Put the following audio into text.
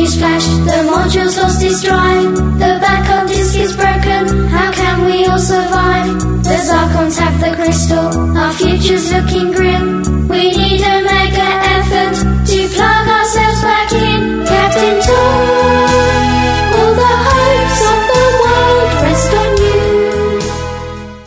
issues flash, the module's lost its drive, the backup disk is broken, how can we all survive? The Zarkon tap the crystal, our future's looking grim. We need a mega effort to plug ourselves back in.